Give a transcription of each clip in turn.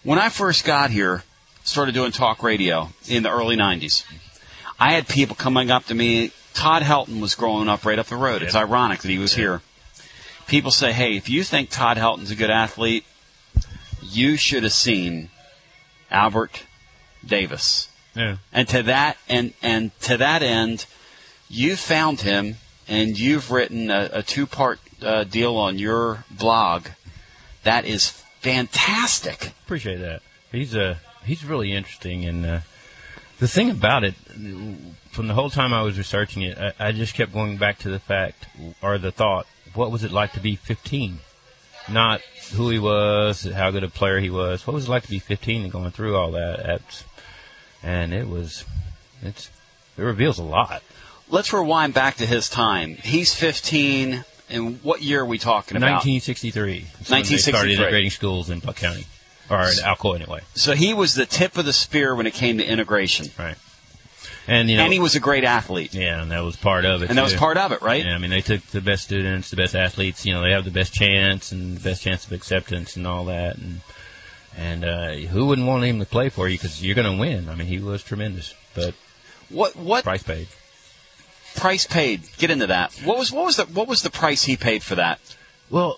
When I first got here, started doing talk radio in the early 90s, I had people coming up to me. Todd Helton was growing up right up the road. It's ironic that he was here. People say, hey, if you think Todd Helton's a good athlete, you should have seen Albert Davis. Yeah. And to that end, you found him, and you've written a two-part deal on your blog. That is fantastic. Appreciate that. He's really interesting, and the thing about it, from the whole time I was researching it, I just kept going back to the fact or the thought: what was it like to be 15? Not who he was, how good a player he was. What was it like to be 15 and going through all that? And it reveals a lot. Let's rewind back to his time. He's 15, and what year are we talking about? 1963. 1963. They started integrating schools in Buck County, or in Alcoa anyway. So he was the tip of the spear when it came to integration. Right. And he was a great athlete. Yeah, and that was part of it. And that was part of it, right? Yeah, I mean, they took the best students, the best athletes. They have the best chance and the best chance of acceptance and all that. And who wouldn't want him to play for you because you're going to win? I mean, he was tremendous. But what price paid? Price paid. Get into that. What was the price he paid for that? Well,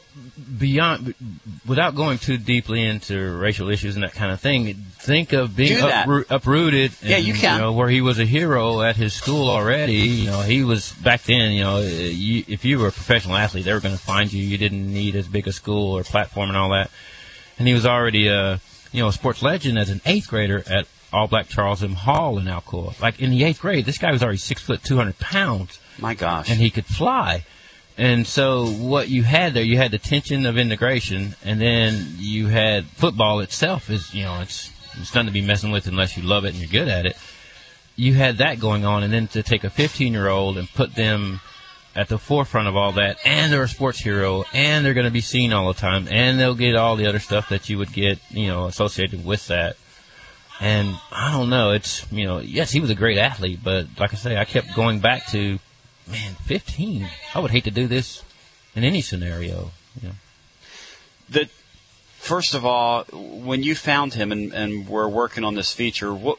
without going too deeply into racial issues and that kind of thing, think of being uprooted. Yeah, you can. Where he was a hero at his school already. He was back then. If you were a professional athlete, they were going to find you. You didn't need as big a school or platform and all that. And he was already a sports legend as an 8th grader at All Black Charles M. Hall in Alcoa. Like in the 8th grade, this guy was already 6 foot 200 pounds. My gosh! And he could fly. And so what you had there, you had the tension of integration, and then you had football itself is, it's nothing to be messing with unless you love it and you're good at it. You had that going on, and then to take a 15-year-old and put them at the forefront of all that, and they're a sports hero, and they're going to be seen all the time, and they'll get all the other stuff that you would get, associated with that. And I don't know, it's, yes, he was a great athlete, but like I say, I kept going back to, man, 15. I would hate to do this in any scenario. First of all, when you found him and were working on this feature, what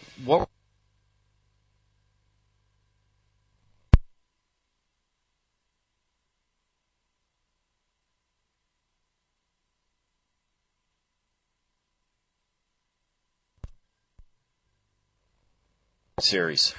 series?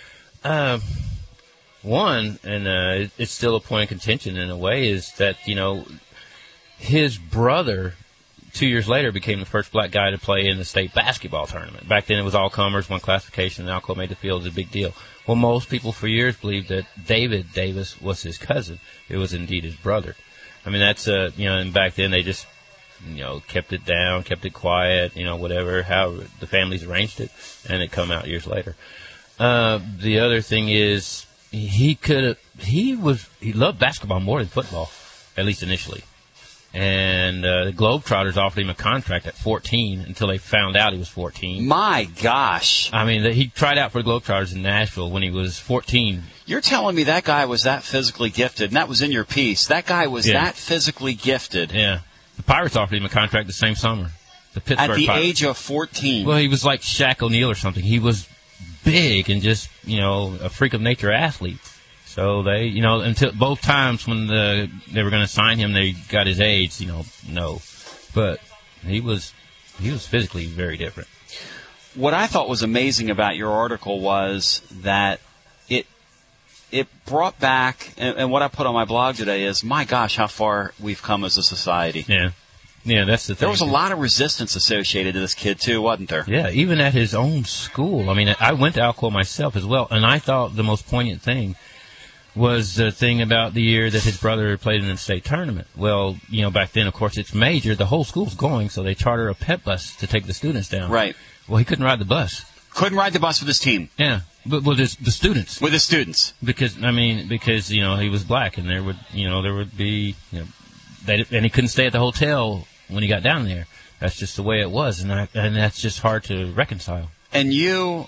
One, and it's still a point of contention in a way, is that, his brother, 2 years later, became the first black guy to play in the state basketball tournament. Back then it was all comers, one classification, and Alcoa made the field. It was a big deal. Well, most people for years believed that David Davis was his cousin. It was indeed his brother. I mean, that's, and back then they just, kept it down, kept it quiet, whatever, how the families arranged it, and it come out years later. The other thing is, he loved basketball more than football, at least initially. And the Globetrotters offered him a contract at 14 until they found out he was 14. My gosh. I mean, he tried out for the Globetrotters in Nashville when he was 14. You're telling me that guy was that physically gifted, and that was in your piece. That guy was that physically gifted. Yeah. The Pirates offered him a contract the same summer. The Pittsburgh At the Pirates. age of 14. Well, he was like Shaq O'Neal or something. He was big and just, a freak of nature athlete. So they, until both times when they were going to sign him, they got his age, no. But he was physically very different. What I thought was amazing about your article was that it brought back, and what I put on my blog today is, my gosh, how far we've come as a society. Yeah. Yeah, that's the thing. There was a lot of resistance associated to this kid, too, wasn't there? Yeah, even at his own school. I mean, I went to Alcoa myself as well, and I thought the most poignant thing was the thing about the year that his brother played in the state tournament. Well, back then, of course, it's major. The whole school's going, so they charter a pep bus to take the students down. Right. Well, he couldn't ride the bus. Couldn't ride the bus with his team. Yeah, but with the students. With the students. Because he was black, and there would be, and he couldn't stay at the hotel when he got down there. That's just the way it was, and that's just hard to reconcile. And you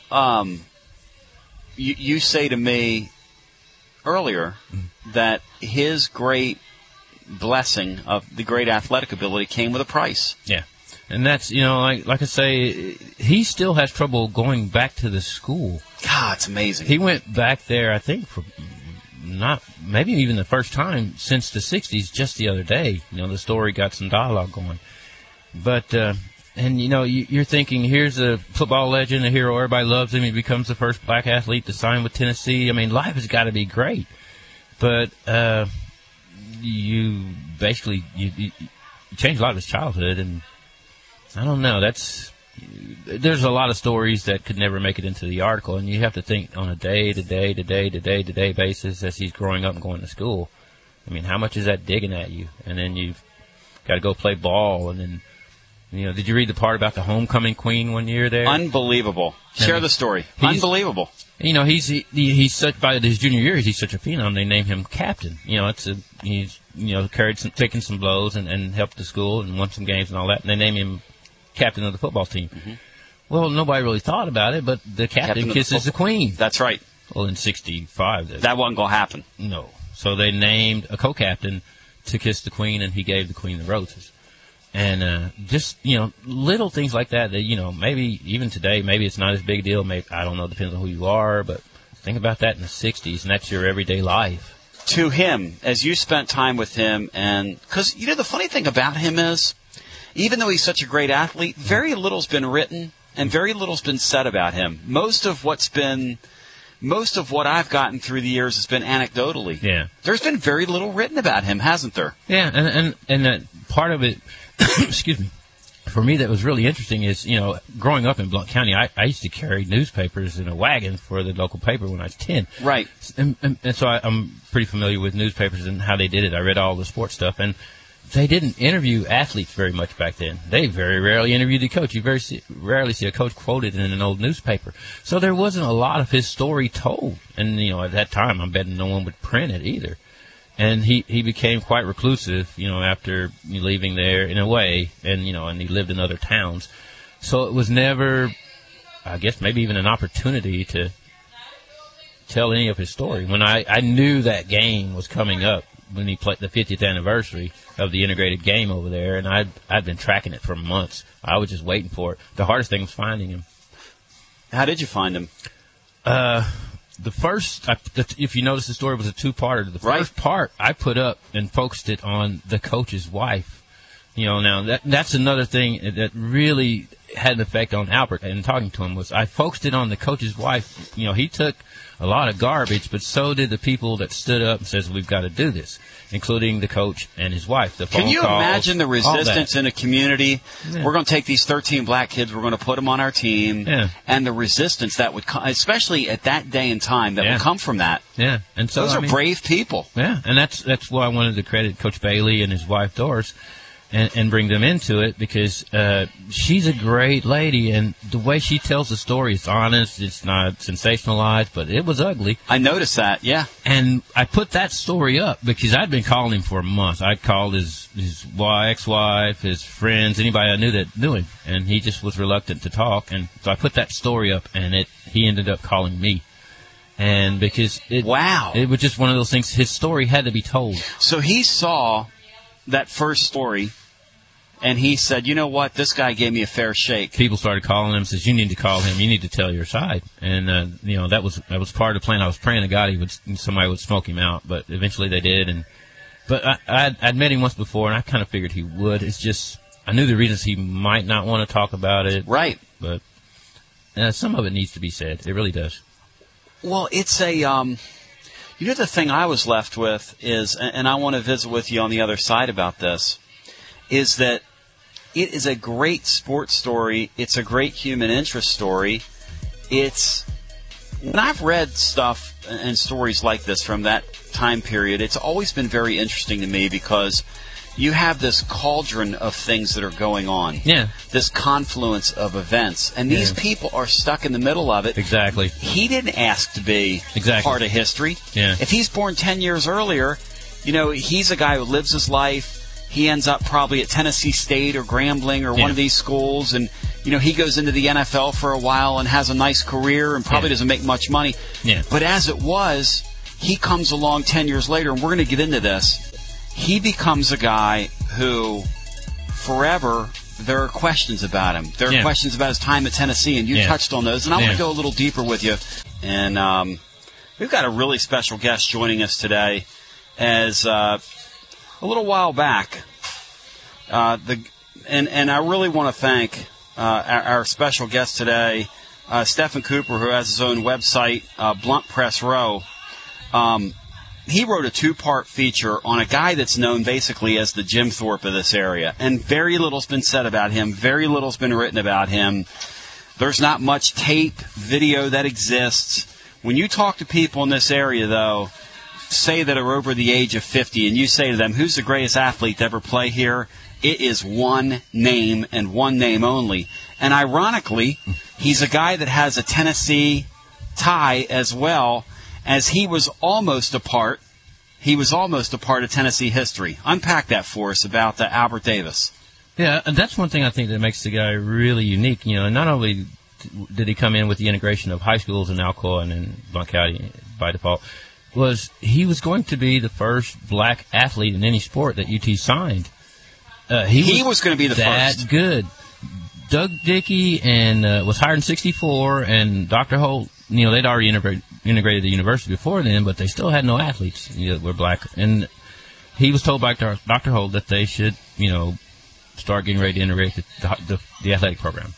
say to me earlier that his great blessing of the great athletic ability came with a price. Yeah. And that's, like I say, he still has trouble going back to the school. God, it's amazing. He went back there, I think, for maybe even the first time since the 60s, just the other day. The story got some dialogue going. But, you're thinking, here's a football legend, a hero, everybody loves him. He becomes the first black athlete to sign with Tennessee. I mean, life has got to be great. But, you basically, you changed a lot of his childhood, and I don't know, there's a lot of stories that could never make it into the article, and you have to think on a day-to-day basis as he's growing up and going to school. I mean, how much is that digging at you? And then you've got to go play ball, and then, did you read the part about the homecoming queen one year there? Unbelievable. Share the story. Unbelievable. He's such, by his junior year, he's such a phenom, they named him captain. He's taken some blows and helped the school and won some games and all that, and they named him captain of the football team. Mm-hmm. Well, nobody really thought about it, but the captain kisses the queen. That's right. Well, in 65. That wasn't going to happen. No. So they named a co-captain to kiss the queen, and he gave the queen the roses. And just, little things like that, maybe even today, maybe it's not as big a deal. Maybe, I don't know, depends on who you are, but think about that in the 60s, and that's your everyday life. To him, as you spent time with him, and because, the funny thing about him is, even though he's such a great athlete, very little's been written and very little's been said about him. Most of what I've gotten through the years has been anecdotally. Yeah. There's been very little written about him, hasn't there? Yeah, and that part of it, excuse me, for me that was really interesting is, growing up in Blount County, I used to carry newspapers in a wagon for the local paper when I was 10. Right. And so I'm pretty familiar with newspapers and how they did it. I read all the sports stuff, and they didn't interview athletes very much back then. They very rarely interviewed the coach. You rarely see a coach quoted in an old newspaper. So there wasn't a lot of his story told. And, at that time, I'm betting no one would print it either. And he became quite reclusive, after leaving there in a way, and he lived in other towns. So it was never, I guess, maybe even an opportunity to tell any of his story. When I knew that game was coming up, when he played the 50th anniversary of the integrated game over there, and I'd been tracking it for months. I was just waiting for it. The hardest thing was finding him. How did you find him? The first, if you notice, the story was a two-parter. The first part I put up and focused it on the coach's wife. Now that's another thing that really had an effect on Albert. And talking to him was I focused it on the coach's wife. He took a lot of garbage, but so did the people that stood up and says, we've got to do this, including the coach and his wife. Can you imagine the resistance in a community? Yeah. We're going to take these 13 black kids, we're going to put them on our team, and the resistance that would come, especially at that day and time, that would come from that. Yeah, and so those are brave people. Yeah, and that's why I wanted to credit Coach Bailey and his wife Doris. And bring them into it because she's a great lady, and the way she tells the story is honest. It's not sensationalized, but it was ugly. I noticed that, yeah. And I put that story up because I'd been calling him for a month. I'd called his ex-wife, his friends, anybody I knew that knew him, and he just was reluctant to talk. And so I put that story up, and he ended up calling me. And because it was just one of those things, his story had to be told. So he saw that first story, and he said, you know what, this guy gave me a fair shake. People started calling him, says, you need to call him, you need to tell your side. And, that was part of the plan. I was praying to God somebody would smoke him out, but eventually they did. But I'd met him once before, and I kind of figured he would. It's just, I knew the reasons he might not want to talk about it. Right. But some of it needs to be said. It really does. Well, it's the thing I was left with is, and I want to visit with you on the other side about this, is that it is a great sports story. It's a great human interest story. When I've read stuff and stories like this from that time period, it's always been very interesting to me because you have this cauldron of things that are going on. Yeah. This confluence of events. And these people are stuck in the middle of it. Exactly. He didn't ask to be part of history. Yeah. If he's born 10 years earlier, he's a guy who lives his life. He ends up probably at Tennessee State or Grambling or one of these schools. And, he goes into the NFL for a while and has a nice career and probably doesn't make much money. Yeah. But as it was, he comes along 10 years later, and we're going to get into this. He becomes a guy who forever there are questions about him. There are questions about his time at Tennessee, and you touched on those. And I want to go a little deeper with you. And we've got a really special guest joining us today. As a little while back, and I really want to thank our special guest today, Stephen Cooper, who has his own website, Blunt Press Row. He wrote a 2-part feature on a guy that's known basically as the Jim Thorpe of this area. And very little's been said about him. Very little's been written about him. There's not much tape, video that exists. When you talk to people in this area, though, say that are over the age of 50, and you say to them, who's the greatest athlete to ever play here? It is one name and one name only. And ironically, he's a guy that has a Tennessee tie as well, as he was almost a part of Tennessee history. Unpack that for us about Albert Davis. Yeah, and that's one thing I think that makes the guy really unique. You know, and not only did he come in with the integration of high schools in Alcoa and in Blount County by default, was he was going to be the first black athlete in any sport that UT signed. He was going to be the first. That good. Doug Dickey and was hired in '64, and Dr. Holt. You know, they'd already integrated the university before then, but they still had no athletes that were black. And he was told by Dr. Holt that they should, you know, start getting ready to integrate the athletic program.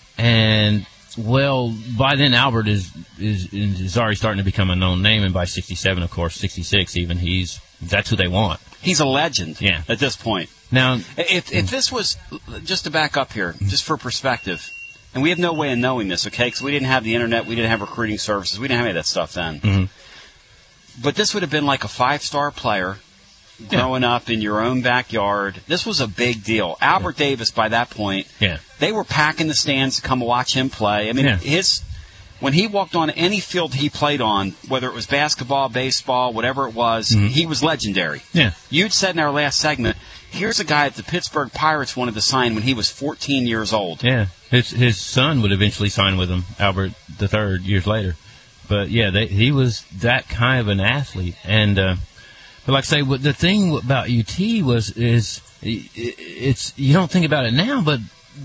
And well, by then Albert is already starting to become a known name, and by '67, of course, '66 even, that's who they want. He's a legend. Yeah. At this point. Now, if this was, just to back up here, just for perspective, and we have no way of knowing this, okay, because we didn't have the internet, we didn't have recruiting services, we didn't have any of that stuff then. Mm-hmm. But this would have been like a 5-star player growing up in your own backyard. This was a big deal. Albert Davis, by that point, they were packing the stands to come watch him play. I mean, when he walked on any field he played on, whether it was basketball, baseball, whatever it was, he was legendary. Yeah. You'd said in our last segment, here's a guy that the Pittsburgh Pirates wanted to sign when he was 14 years old. Yeah. His son would eventually sign with him, Albert III, years later. But, yeah, he was that kind of an athlete. And, but like I say, the thing about UT is you don't think about it now, but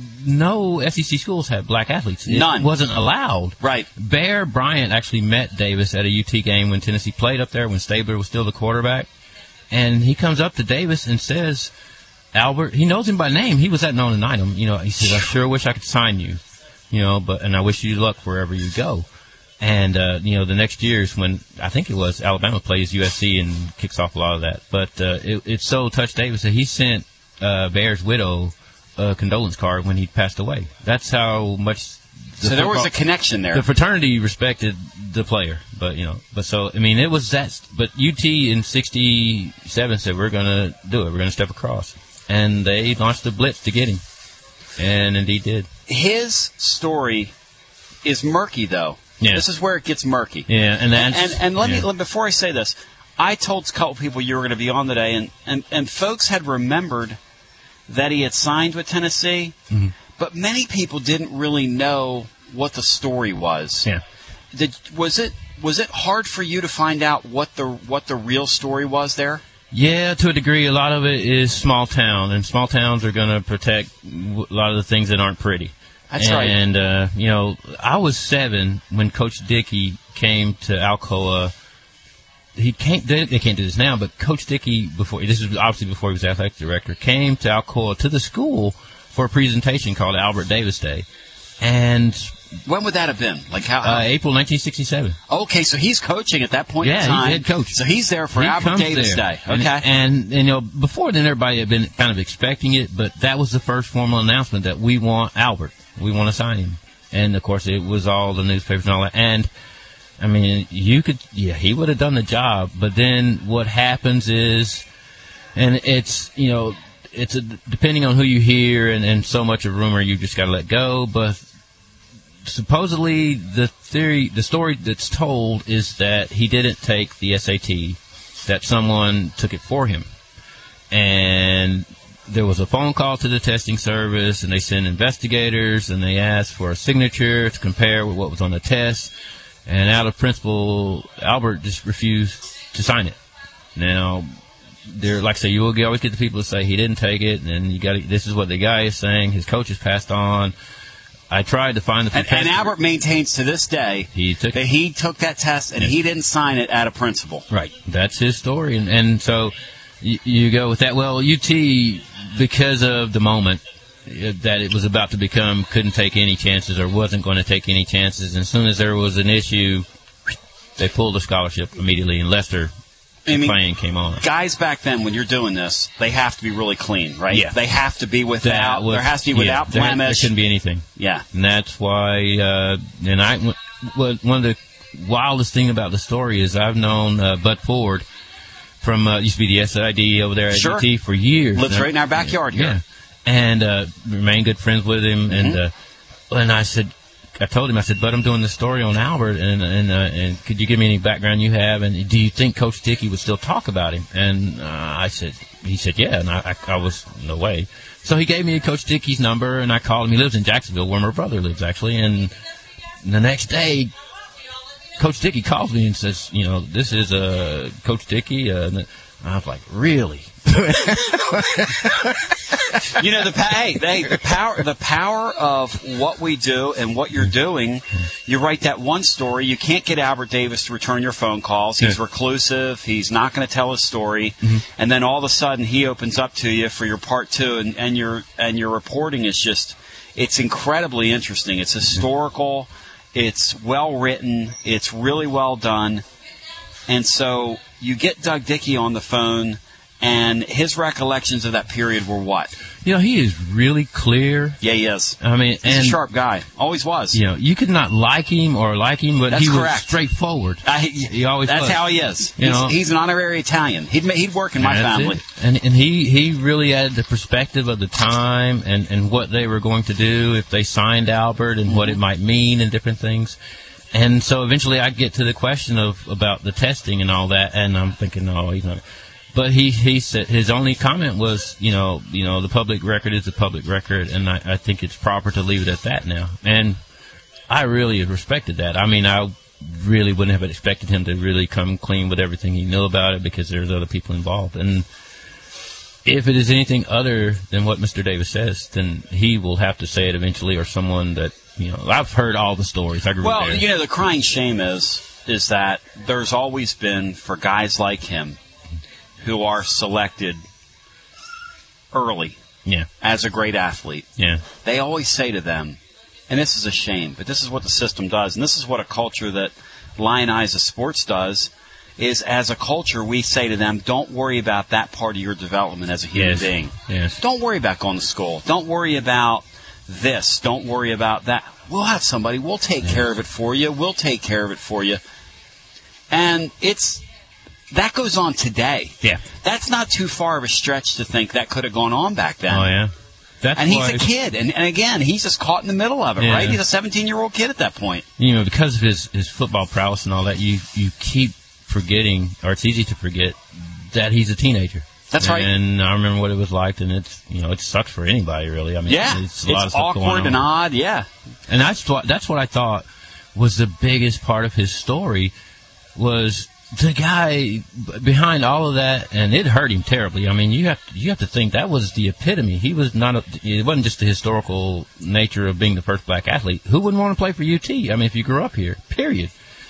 no SEC schools had black athletes. None. It wasn't allowed. Right. Bear Bryant actually met Davis at a UT game when Tennessee played up there, when Stabler was still the quarterback. And he comes up to Davis and says, Albert, he knows him by name. He was at Nona Nynum. You know, he says, I sure wish I could sign you. You know, and I wish you luck wherever you go. And, you know, the next year is when, I think it was, Alabama plays USC and kicks off a lot of that. But it so touched Davis that he sent Bear's widow a condolence card when he passed away. That's how much... So there was a connection there. The fraternity respected the player, but I mean, it was that. But UT in '67 said, we're going to do it. We're going to step across. And they launched a blitz to get him. And indeed did. His story is murky, though. Yeah. This is where it gets murky. Yeah, and let me, before I say this, I told a couple people you were going to be on today, and folks had remembered that he had signed with Tennessee, but many people didn't really know what the story was. Yeah. Was it hard for you to find out what the real story was there? Yeah, to a degree. A lot of it is small town, and small towns are going to protect a lot of the things that aren't pretty. That's right. And I was 7 when Coach Dickey came to Alcoa. They can't do this now, but Coach Dickey, this was obviously before he was athletic director, came to Alcoa to the school for a presentation called Albert Davis Day. And when would that have been? Like how? April 1967. Okay, so he's coaching at that point in time. Yeah, he's head coach. So he's there for Albert Davis Day. Okay. And before then, everybody had been kind of expecting it, but that was the first formal announcement that we want Albert. We want to sign him. And, of course, it was all the newspapers and all that. And, I mean, he would have done the job. But then what happens is, and it's, depending on who you hear and so much of rumor, you just got to let go. But supposedly the story that's told is that he didn't take the SAT, that someone took it for him. And there was a phone call to the testing service, and they sent investigators, and they asked for a signature to compare with what was on the test. And out of principle, Albert just refused to sign it. Now, they're like I say, you will always get the people to say he didn't take it, and you got this is what the guy is saying. His coach has passed on. I tried to find the and Albert maintains to this day that he took that test and he didn't sign it out of principle. Right, that's his story, and so you go with that. Well, UT, because of the moment that it was about to become, couldn't take any chances or wasn't going to take any chances. And as soon as there was an issue, they pulled the scholarship immediately, and Lester playing came on. Guys back then, when you're doing this, they have to be really clean, right? Yeah. They have to be without, there has to be without blemish. There shouldn't be anything. Yeah. And that's why, one of the wildest thing about the story is I've known Bud Ford from, used to be the SID over there at UT for years. Lives right in our backyard here. Yeah. And remained good friends with him. Mm-hmm. And I told him, Bud, I'm doing this story on Albert, and could you give me any background you have? And do you think Coach Dickey would still talk about him? And he said, yeah. And I was, no way. So he gave me Coach Dickey's number, and I called him. He lives in Jacksonville, where my brother lives, actually. And the next day, Coach Dickey calls me and says, this is Coach Dickey. And I was like, really? The power of what we do and what you're doing. You write that one story. You can't get Albert Davis to return your phone calls. He's reclusive. He's not going to tell his story. Mm-hmm. And then all of a sudden, he opens up to you for your part two, and your reporting is just, it's incredibly interesting. It's historical. It's well written. It's really well done. And so you get Doug Dickey on the phone, and his recollections of that period were what? He is really clear. Yeah, he is. I mean, he's a sharp guy. Always was. You could not like him, but that's he correct. Was straightforward. He always that's was. How he is. He's an honorary Italian. He'd work in my family. And he really added the perspective of the time and what they were going to do if they signed Albert and what it might mean and different things. And so eventually I get to the question about the testing and all that, and I'm thinking, no, he's not. But he said his only comment was, the public record is the public record, and I think it's proper to leave it at that now. And I really respected that. I mean, I really wouldn't have expected him to really come clean with everything he knew about it, because there's other people involved. And if it is anything other than what Mr. Davis says, then he will have to say it eventually, or someone that, I've heard all the stories. I agree with that. The crying shame is that there's always been, for guys like him, who are selected early as a great athlete. Yeah. They always say to them, and this is a shame, but this is what the system does, and this is what a culture that Lionizes Sports does, is as a culture we say to them, don't worry about that part of your development as a human being. Yes. Don't worry about going to school. Don't worry about this. Don't worry about that. We'll have somebody. We'll take care of it for you. We'll take care of it for you. And that goes on today. Yeah. That's not too far of a stretch to think that could have gone on back then. Oh, yeah. He's a kid. And again, he's just caught in the middle of it, right? He's a 17-year-old kid at that point. Because of his football prowess and all that, you keep forgetting, or it's easy to forget, that he's a teenager. That's right. And I remember what it was like, and it sucks for anybody, really. I mean, it's a lot of stuff going on. Awkward and odd, yeah. And that's what I thought was the biggest part of his story, was the guy behind all of that, and it hurt him terribly. I mean, you have to think that was the epitome. He was it wasn't just the historical nature of being the first black athlete. Who wouldn't want to play for UT? I mean, if you grew up here, period.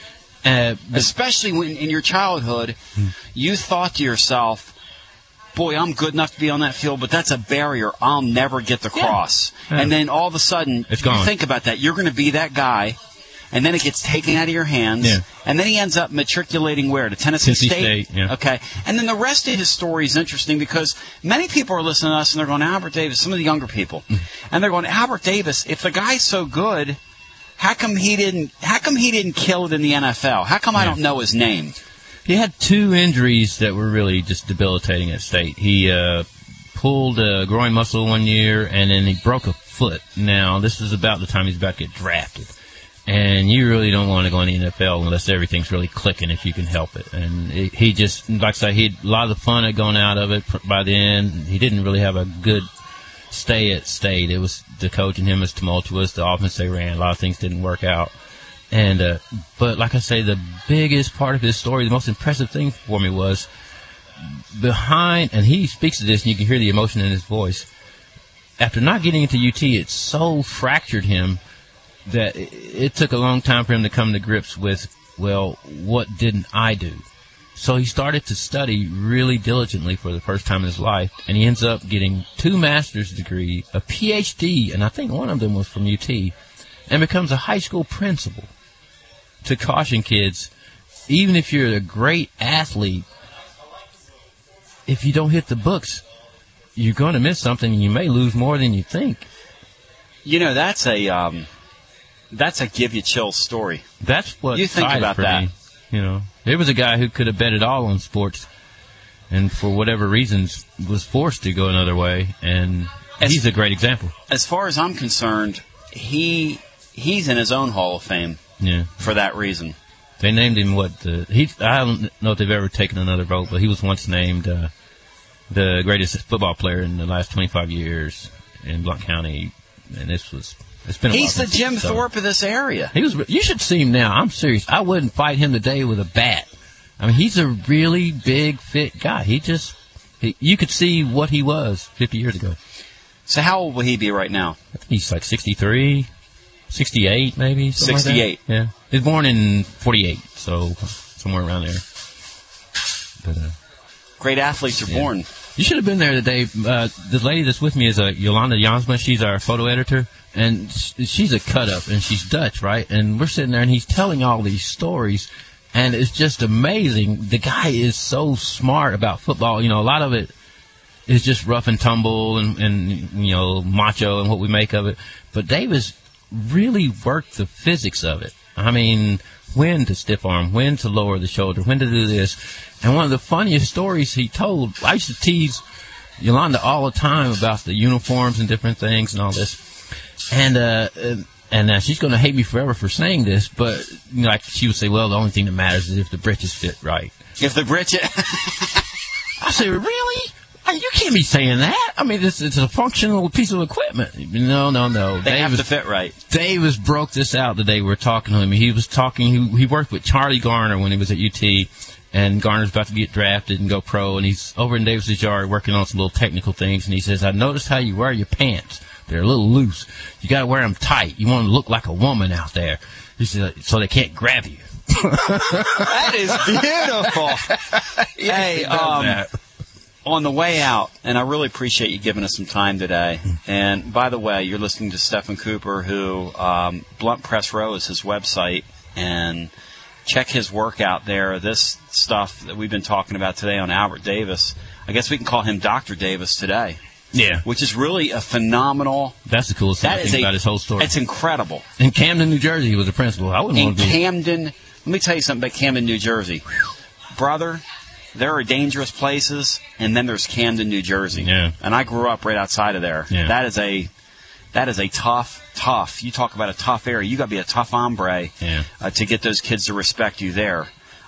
Especially when in your childhood, you thought to yourself, boy, I'm good enough to be on that field, but that's a barrier I'll never get to cross. Yeah. And then all of a sudden, you think about that. You're going to be that guy, and then it gets taken out of your hands, and then he ends up matriculating where? To Tennessee State? Okay. And then the rest of his story is interesting, because many people are listening to us, and they're going, Albert Davis, some of the younger people, and they're going, Albert Davis, if the guy's so good, how come he didn't kill it in the NFL? How come I don't know his name? He had 2 injuries that were really just debilitating at State. He pulled a groin muscle one year, and then he broke a foot. Now, this is about the time he's about to get drafted. And you really don't want to go in the NFL unless everything's really clicking, if you can help it. And he just, like I say, a lot of the fun had gone out of it by the end. He didn't really have a good stay at State. It was the coach and him was tumultuous. The offense they ran, a lot of things didn't work out. And but like I say, the biggest part of his story, the most impressive thing for me was and he speaks to this, and you can hear the emotion in his voice. After not getting into UT, it so fractured him that it took a long time for him to come to grips with, well, what didn't I do? So he started to study really diligently for the first time in his life, and he ends up getting 2 master's degrees, a PhD, and I think one of them was from UT, and becomes a high school principal to caution kids, even if you're a great athlete, if you don't hit the books, you're going to miss something, and you may lose more than you think. You know, that's a give you chills story. That's what you think about that. Me. You know, there was a guy who could have bet it all on sports, and for whatever reasons was forced to go another way, and he's a great example. As far as I'm concerned, he's in his own Hall of Fame. Yeah. For that reason. They named him I don't know if they've ever taken another vote, but he was once named the greatest football player in the last 25 years in Blount County, and it's been a while. He's the Jim Thorpe of this area. You should see him now. I'm serious. I wouldn't fight him today with a bat. I mean, he's a really big, fit guy. You could see what he was 50 years ago. So how old will he be right now? I think he's like 63, 68 maybe. 68. Like yeah. He was born in 48, so somewhere around there. But, great athletes are born. You should have been there today. The lady that's with me is Yolanda Jansma. She's our photo editor, and she's a cut-up, and she's Dutch, right? And we're sitting there, and he's telling all these stories, and it's just amazing. The guy is so smart about football. You know, a lot of it is just rough and tumble and you know, macho and what we make of it. But Davis really worked the physics of it. I mean, when to stiff arm, when to lower the shoulder, when to do this. And one of the funniest stories he told, I used to tease Yolanda all the time about the uniforms and different things and all this. And she's going to hate me forever for saying this, but you know, like she would say, well, the only thing that matters is if the britches fit right. If the britches... I said, really? You can't be saying that. I mean, it's a functional piece of equipment. No. They have to fit right. Davis broke this out the day we were talking to him. He was talking, he worked with Charlie Garner when he was at UT, and Garner's about to get drafted and go pro, and he's over in Davis's yard working on some little technical things, and he says, I noticed how you wear your pants. They're a little loose. You got to wear them tight. You want to look like a woman out there. He said, so they can't grab you. That is beautiful. Hey, on the way out, and I really appreciate you giving us some time today. And by the way, you're listening to Stephen Cooper, who Blunt Press Row is his website, and check his work out there. This stuff that we've been talking about today on Albert Davis, I guess we can call him Dr. Davis today. Yeah. Which is really a phenomenal... That's the coolest thing about his whole story. It's incredible. In Camden, New Jersey, he was a principal. I wouldn't want to be... Camden... Let me tell you something about Camden, New Jersey. Brother, there are dangerous places, and then there's Camden, New Jersey. Yeah. And I grew up right outside of there. Yeah. That is a tough... You talk about a tough area. You got to be a tough hombre to get those kids to respect you there.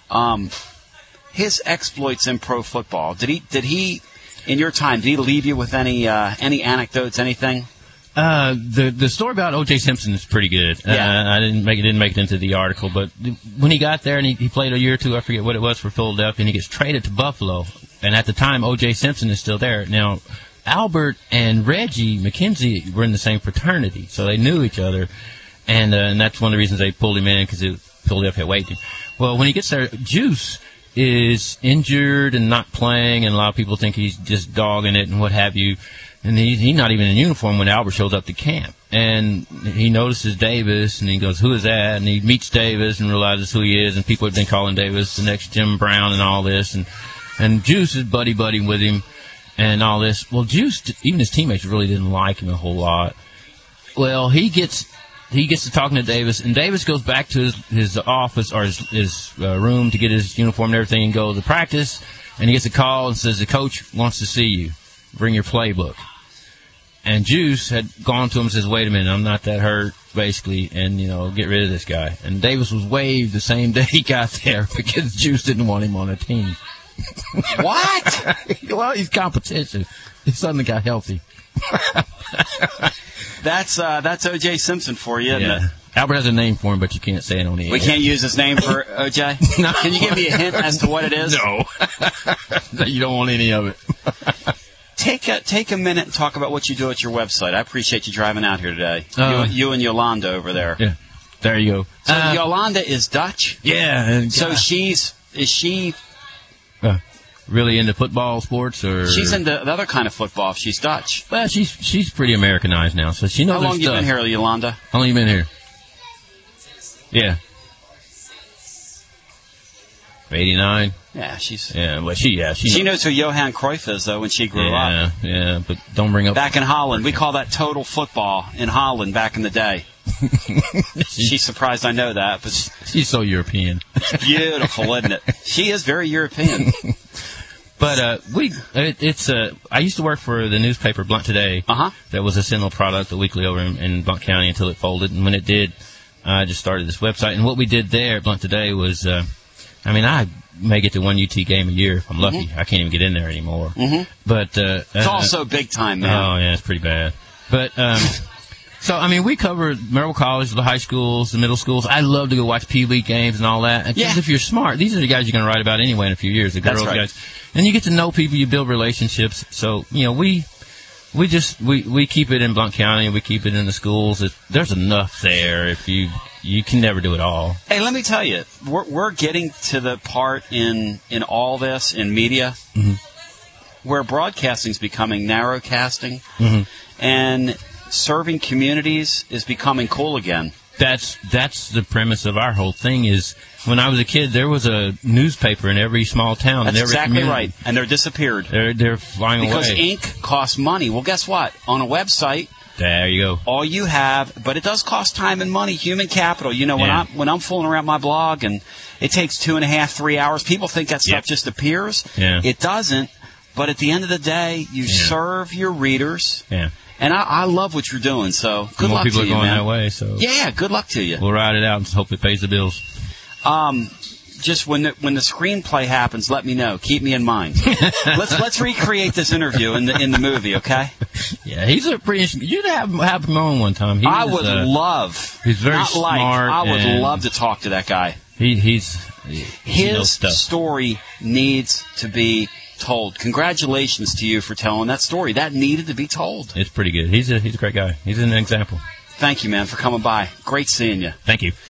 His exploits in pro football, did he... In your time, did he leave you with any anecdotes, anything? The story about O.J. Simpson is pretty good. Yeah. I didn't make it into the article, but when he got there and he played a year or two, I forget what it was, for Philadelphia, and he gets traded to Buffalo. And at the time, O.J. Simpson is still there. Now, Albert and Reggie McKenzie were in the same fraternity, so they knew each other. And that's one of the reasons they pulled him in, because Philadelphia waived him. Well, when he gets there, Juice is injured and not playing, and a lot of people think he's just dogging it and what have you. And he's not even in uniform when Albert shows up to camp. And he notices Davis, and he goes, who is that? And he meets Davis and realizes who he is, and people have been calling Davis the next Jim Brown and all this. And Juice is buddy-buddy with him and all this. Well, Juice, even his teammates really didn't like him a whole lot. Well, he gets to talking to Davis, and Davis goes back to his office or his room to get his uniform and everything and go to practice, and he gets a call and says, the coach wants to see you. Bring your playbook. And Juice had gone to him and says, wait a minute, I'm not that hurt, basically, and, get rid of this guy. And Davis was waived the same day he got there because Juice didn't want him on the team. What? Well, he's competition. He suddenly got healthy. That's O.J. Simpson for you, isn't it? Albert has a name for him, but you can't say it on the air. We can't use his name for OJ? No. Can you give me a hint as to what it is? No. You don't want any of it. Take a minute and talk about what you do at your website. I appreciate you driving out here today. You and Yolanda over there. Yeah. There you go. So Yolanda is Dutch? Yeah. So is she really into football sports, or she's into the other kind of football if she's Dutch? Well, she's pretty Americanized now, so she knows. How long you been here, Yolanda? How long you been here? Yeah. 89. Yeah, she's. Yeah, well, she knows who Johan Cruyff is though when she grew up. Yeah, but don't bring up back in Holland. We call that total football in Holland back in the day. She's surprised I know that, but she's so European. It's beautiful, isn't it? She is very European. But I used to work for the newspaper Blunt Today. That was a Sentinel product, a weekly over in Blunt County until it folded. And when it did, I just started this website. And what we did there at Blunt Today was, I may get to one UT game a year if I'm lucky. I can't even get in there anymore. But it's also big time, man. Oh yeah, it's pretty bad. But so we covered Merrill College, the high schools, the middle schools. I love to go watch Pee Wee games and all that. Because if you're smart, these are the guys you're going to write about anyway in a few years. The girls, guys, and you get to know people, you build relationships. So we keep it in Blount County, and we keep it in the schools. There's enough there. If you can never do it all. Hey, let me tell you, we're getting to the part in all this in media where broadcasting is becoming narrowcasting, and serving communities is becoming cool again. That's the premise of our whole thing. Is when I was a kid, there was a newspaper in every small town. That's in every exactly community. Right, and they're disappeared. They're flying because away. ink costs money. Well, guess what? On a website, there you go. All you have, but it does cost time and money, human capital. When I'm fooling around my blog and it takes 2.5, 3 hours, people think that stuff just appears. Yeah. It doesn't. But at the end of the day, you serve your readers. Yeah. And I love what you're doing, so good luck to you, man. More people are going that way, so yeah, good luck to you. We'll ride it out and hope it pays the bills. Just when the screenplay happens, let me know. Keep me in mind. Let's recreate this interview in the movie, okay? Yeah, he's a pretty interesting. You'd have him on one time. I would love. He's very smart. I would love to talk to that guy. His story needs to be told. Congratulations to you for telling that story. That needed to be told. It's pretty good. He's a great guy. He's an example. Thank you, man, for coming by. Great seeing you. Thank you.